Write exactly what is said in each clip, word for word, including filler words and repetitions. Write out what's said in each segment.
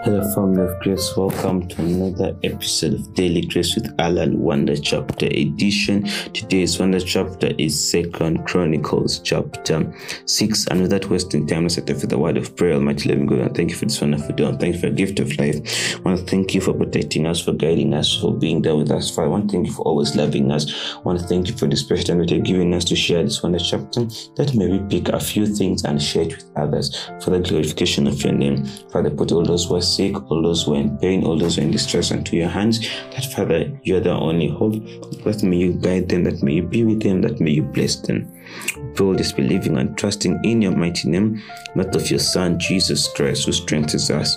Hello, family of grace. Welcome to another episode of Daily Grace with Alan, Wonder Chapter Edition. Today's Wonder Chapter is Second Chronicles chapter six. And with that wasting time, let's set up for the word of prayer. Almighty living God, and thank you for this wonderful day. And thank you for the gift of life. I want to thank you for protecting us, for guiding us, for being there with us. Father, I want to thank you for always loving us. I want to thank you for this special time that you're giving us to share this Wonder Chapter, that may we pick a few things and share it with others for the glorification of your name. Father, put all those who are sick, all those who are in pain, all those who are in distress into your hands. That, Father, you're the only hope. That may you guide them, that may you be with them, that may you bless them. We all this believing and trusting in your mighty name, that of your Son, Jesus Christ, who strengthens us.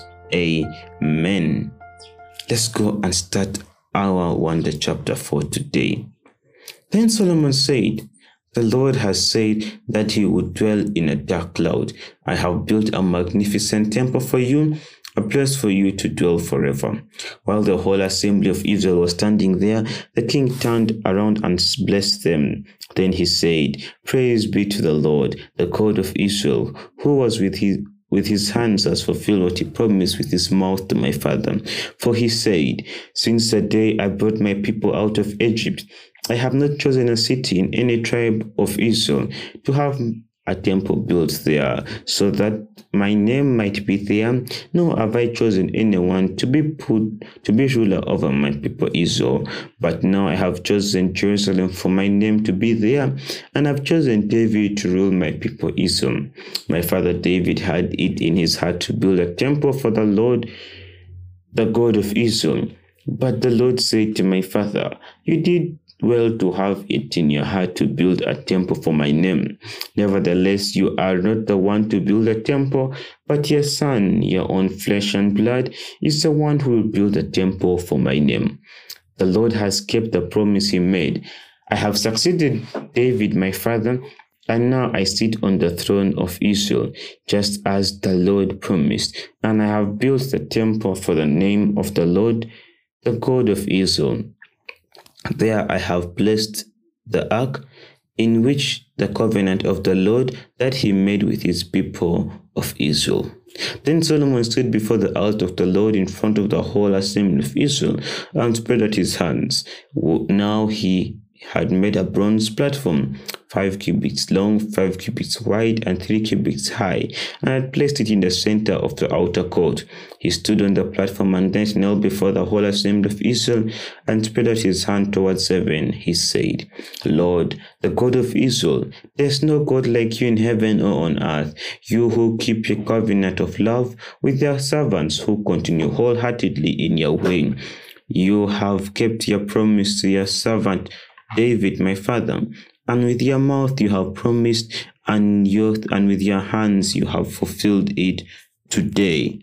Amen. Let's go and start our wonder chapter for today. Then Solomon said, "The Lord has said that he would dwell in a dark cloud. I have built a magnificent temple for you, a place for you to dwell forever." While the whole assembly of Israel was standing there, the king turned around and blessed them. Then he said, "Praise be to the Lord, the God of Israel, who was with his with his hands has fulfilled what he promised with his mouth to my father. For he said, since the day I brought my people out of Egypt, I have not chosen a city in any tribe of Israel to have a temple built there, so that my name might be there, nor have I chosen anyone to be put to be ruler over my people Israel. But now I have chosen Jerusalem for my name to be there, and have chosen David to rule my people Israel. My father David had it in his heart to build a temple for the Lord, the God of Israel. But the Lord said to my father, you did well to have it in your heart to build a temple for my name. Nevertheless, you are not the one to build a temple, but your son, your own flesh and blood, is the one who will build a temple for my name. The Lord has kept the promise he made. I have succeeded David, my father, and now I sit on the throne of Israel, just as the Lord promised, and I have built the temple for the name of the Lord, the God of Israel. There I have placed the ark, in which the covenant of the Lord that he made with his people of Israel." Then Solomon stood before the altar of the Lord in front of the whole assembly of Israel and spread out his hands. Now he had made a bronze platform, five cubits long, five cubits wide, and three cubits high, and had placed it in the center of the outer court. He stood on the platform and then knelt before the whole assembly of Israel and spread out his hand towards heaven. He said, "Lord, the God of Israel, there is no God like you in heaven or on earth, you who keep your covenant of love with your servants who continue wholeheartedly in your way. You have kept your promise to your servant David, my father, and with your mouth you have promised, and your and with your hands you have fulfilled it today.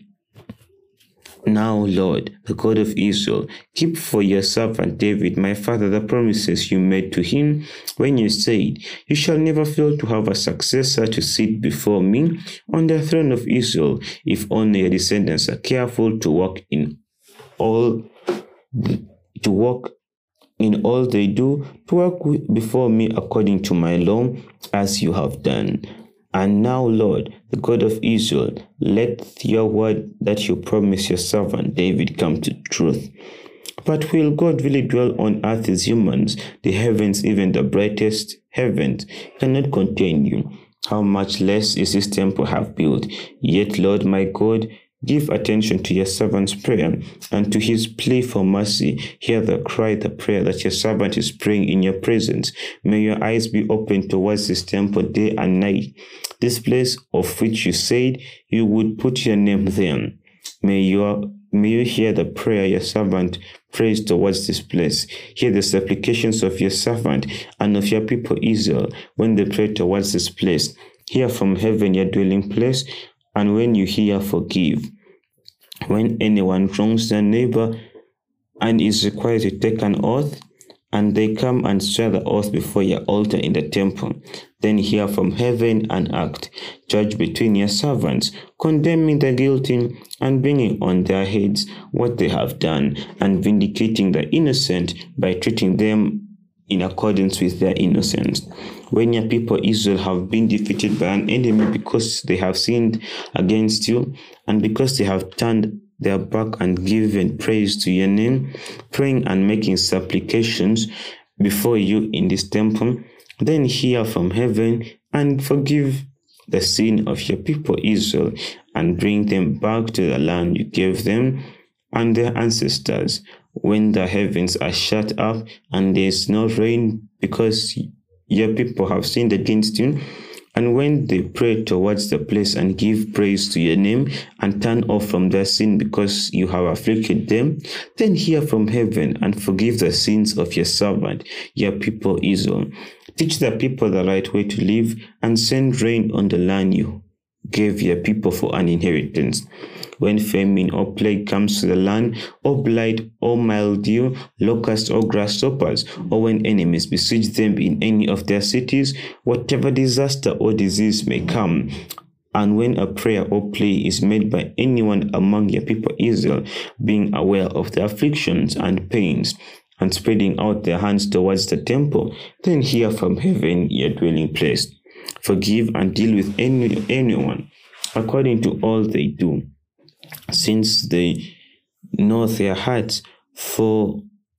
Now, Lord, the God of Israel, keep for your servant David, my father, the promises you made to him when you said, you shall never fail to have a successor to sit before me on the throne of Israel, if only your descendants are careful to walk in all to walk in all they do, to work before me according to my law, as you have done. And now, Lord, the God of Israel, let your word that you promised your servant David come to truth. But will God really dwell on earth as humans? The heavens, even the brightest heavens, cannot contain you. How much less is this temple have built? Yet, Lord my God, give attention to your servant's prayer and to his plea for mercy. Hear the cry, the prayer that your servant is praying in your presence. May your eyes be open towards this temple day and night, this place of which you said you would put your name there. May your May you hear the prayer your servant prays towards this place. Hear the supplications of your servant and of your people Israel when they pray towards this place. Hear from heaven your dwelling place, and when you hear, forgive. When anyone wrongs their neighbor and is required to take an oath, and they come and swear the oath before your altar in the temple, then hear from heaven and act. Judge between your servants, condemning the guilty and bringing on their heads what they have done, and vindicating the innocent by treating them in accordance with their innocence. When your people Israel have been defeated by an enemy because they have sinned against you, and because they have turned their back and giving praise to your name, praying and making supplications before you in this temple, then hear from heaven and forgive the sin of your people Israel and bring them back to the land you gave them and their ancestors. When the heavens are shut up and there is no rain because your people have sinned against you, and when they pray towards the place and give praise to your name and turn off from their sin because you have afflicted them, then hear from heaven and forgive the sins of your servant, your people Israel. Teach the people the right way to live and send rain on the land you gave your people for an inheritance. When famine or plague comes to the land, or blight, or mildew, locust, or grasshoppers, or when enemies besiege them in any of their cities, whatever disaster or disease may come, and when a prayer or plea is made by anyone among your people Israel, being aware of their afflictions and pains, and spreading out their hands towards the temple, then hear from heaven your dwelling place. Forgive and deal with any, anyone according to all they do, since they know their hearts, for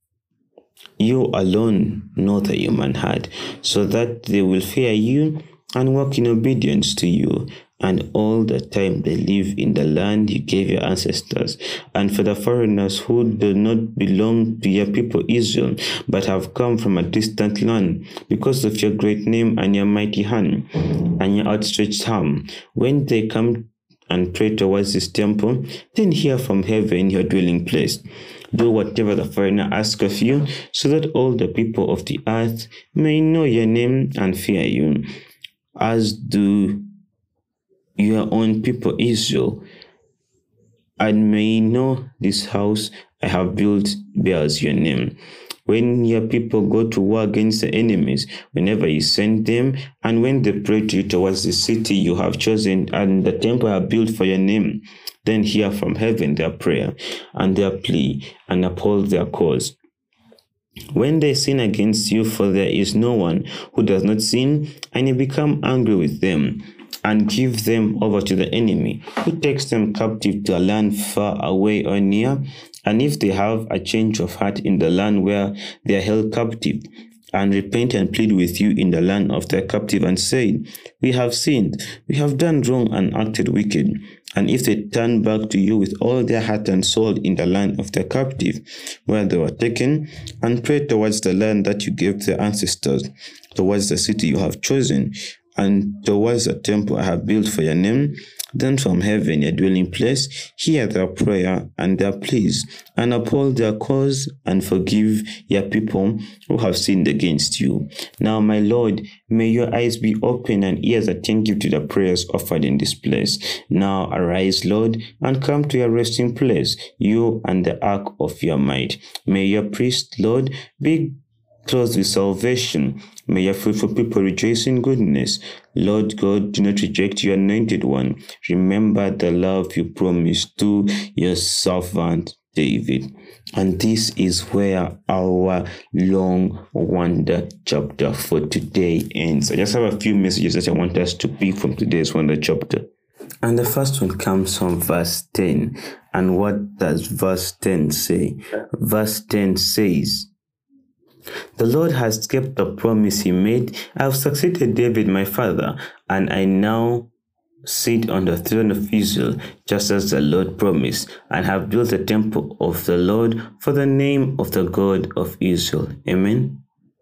you alone know the human heart, so that they will fear you and walk in obedience to you, and all the time they live in the land you gave your ancestors. And for the foreigners who do not belong to your people Israel, but have come from a distant land, because of your great name and your mighty hand and your outstretched arm, when they come and pray towards this temple, then hear from heaven your dwelling place. Do whatever the foreigner asks of you, so that all the people of the earth may know your name and fear you, as do your own people Israel, and may know this house I have built bears your name. When your people go to war against the enemies, whenever you send them, and when they pray to you towards the city you have chosen and the temple I have built for your name, then hear from heaven their prayer and their plea, and uphold their cause. When they sin against you, for there is no one who does not sin, and you become angry with them, and give them over to the enemy, who takes them captive to a land far away or near, and if they have a change of heart in the land where they are held captive, and repent and plead with you in the land of their captive, and say, we have sinned, we have done wrong and acted wicked, and if they turn back to you with all their heart and soul in the land of their captive, where they were taken, and pray towards the land that you gave their ancestors, towards the city you have chosen, and towards the temple I have built for your name, then from heaven your dwelling place, hear their prayer and their pleas, and uphold their cause, and forgive your people who have sinned against you. Now, my Lord, may your eyes be open and ears attentive to the prayers offered in this place. Now arise, Lord, and come to your resting place, you and the ark of your might. May your priest, Lord, be clothed with salvation. May your fruitful people rejoice in goodness. Lord God, do not reject your anointed one. Remember the love you promised to your servant David. And this is where our long wonder chapter for today ends. I just have a few messages that I want us to pick from today's wonder chapter. And the first one comes from verse ten. And what does verse ten say? Verse ten says, the Lord has kept the promise he made. I have succeeded David my father, and I now sit on the throne of Israel, just as the Lord promised, and have built the temple of the Lord for the name of the God of Israel. Amen.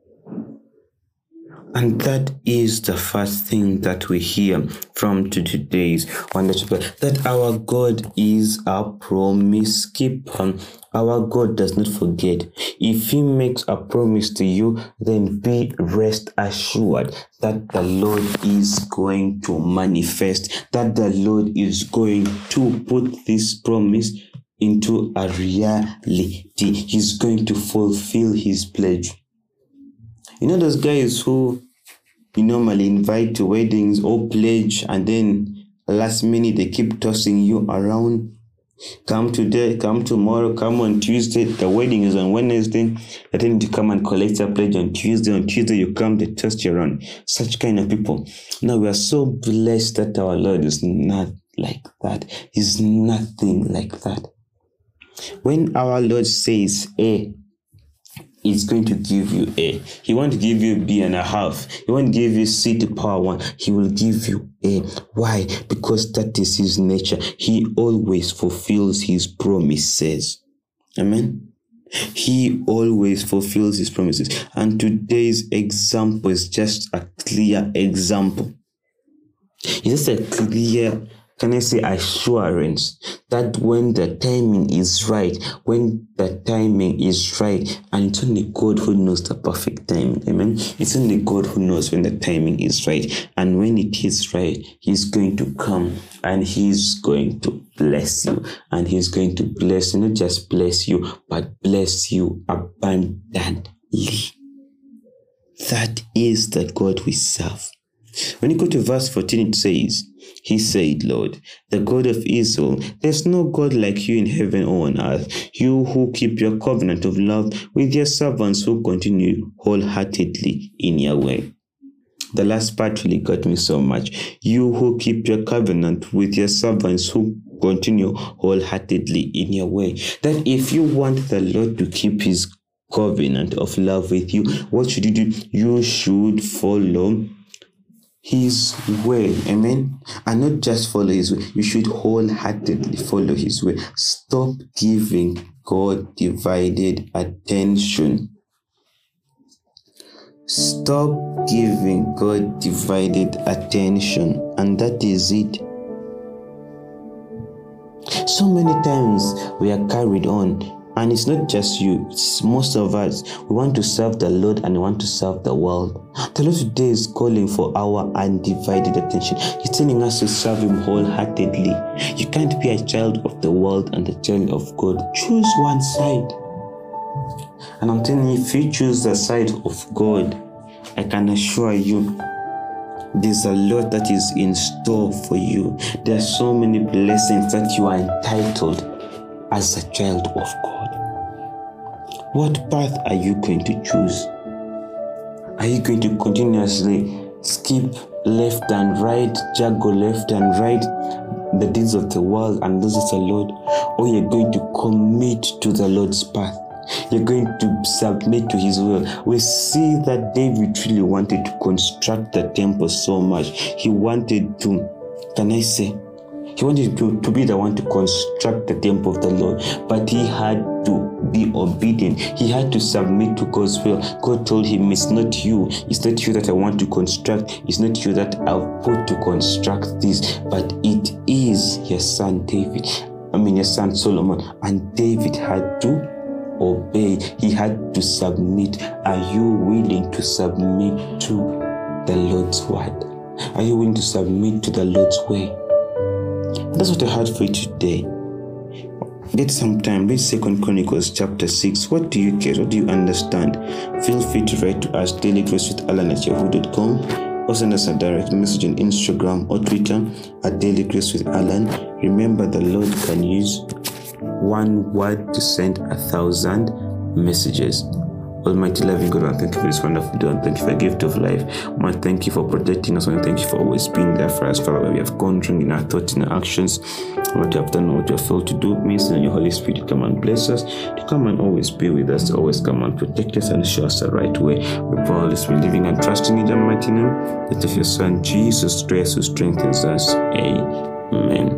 And that is the first thing that we hear from today's wonder chapter, that our God is a promise keeper. Our God does not forget. If he makes a promise to you, then be rest assured that the Lord is going to manifest, that the Lord is going to put this promise into a reality. He's going to fulfill his pledge. You know those guys who you normally invite to weddings or pledge, and then last minute they keep tossing you around. Come today, come tomorrow, come on Tuesday. The wedding is on Wednesday. They tell you to come and collect your pledge on Tuesday. On Tuesday you come, they toss you around. Such kind of people. Now we are so blessed that our Lord is not like that. He's nothing like that. When our Lord says A, He's going to give you A. He won't give you B and a half. He won't give you C to power one. He will give you A. Why? Because that is His nature. He always fulfills His promises. Amen. He always fulfills His promises. And today's example is just a clear example. It's just a clear, can I say, assurance that when the timing is right, when the timing is right, and it's only God who knows the perfect timing. Amen. It's only God who knows when the timing is right. And when it is right, He's going to come and He's going to bless you. And He's going to bless you, not just bless you, but bless you abundantly. That is the God we serve. When you go to verse fourteen, it says, He said, Lord, the God of Israel, there's no God like you in heaven or on earth, you who keep your covenant of love with your servants who continue wholeheartedly in your way. The last part really got me so much. You who keep your covenant with your servants who continue wholeheartedly in your way. That if you want the Lord to keep His covenant of love with you, what should you do? You should follow His way. Amen. And not just follow His way. You should wholeheartedly follow His way. Stop giving God divided attention. Stop giving God divided attention. And that is it. So many times we are carried on. And it's not just you, it's most of us. We want to serve the Lord and we want to serve the world. The Lord today is calling for our undivided attention. He's telling us to serve Him wholeheartedly. You can't be a child of the world and a child of God. Choose one side. And I'm telling you, if you choose the side of God, I can assure you, there's a lot that is in store for you. There are so many blessings that you are entitled as a child of God. What path are you going to choose? Are you going to continuously skip left and right, juggle left and right, the deeds of the world and those of the Lord? Or you're going to commit to the Lord's path? You're going to submit to His will. We see that David really wanted to construct the temple so much. He wanted to, can I say, He wanted to, to be the one to construct the temple of the Lord, but he had to be obedient. He had to submit to God's will. God told him, it's not you. It's not you that I want to construct. It's not you that I've put to construct this, but it is your son David. I mean, your son Solomon. And David had to obey. He had to submit. Are you willing to submit to the Lord's word? Are you willing to submit to the Lord's way? That's what I had for you today. Get some time. Read Second Chronicles chapter six. What do you get? What do you understand? Feel free to write to us dailygracewithalan at yahoo dot com or send us a direct message on Instagram or Twitter at dailygracewithalan. Remember, the Lord can use one word to send a thousand messages. Almighty loving God, I thank you for this wonderful day, and thank you for the gift of life. I thank you for protecting us, and thank you for always being there for us, Father, where we have gone wrong in our thoughts and our actions, what you have done, what you have failed to do. Means that your Holy Spirit to come and bless us, to come and always be with us, to always come and protect us and show us the right way. We proudly be living and trusting in the mighty name that of your Son Jesus Christ, who strengthens us. Amen.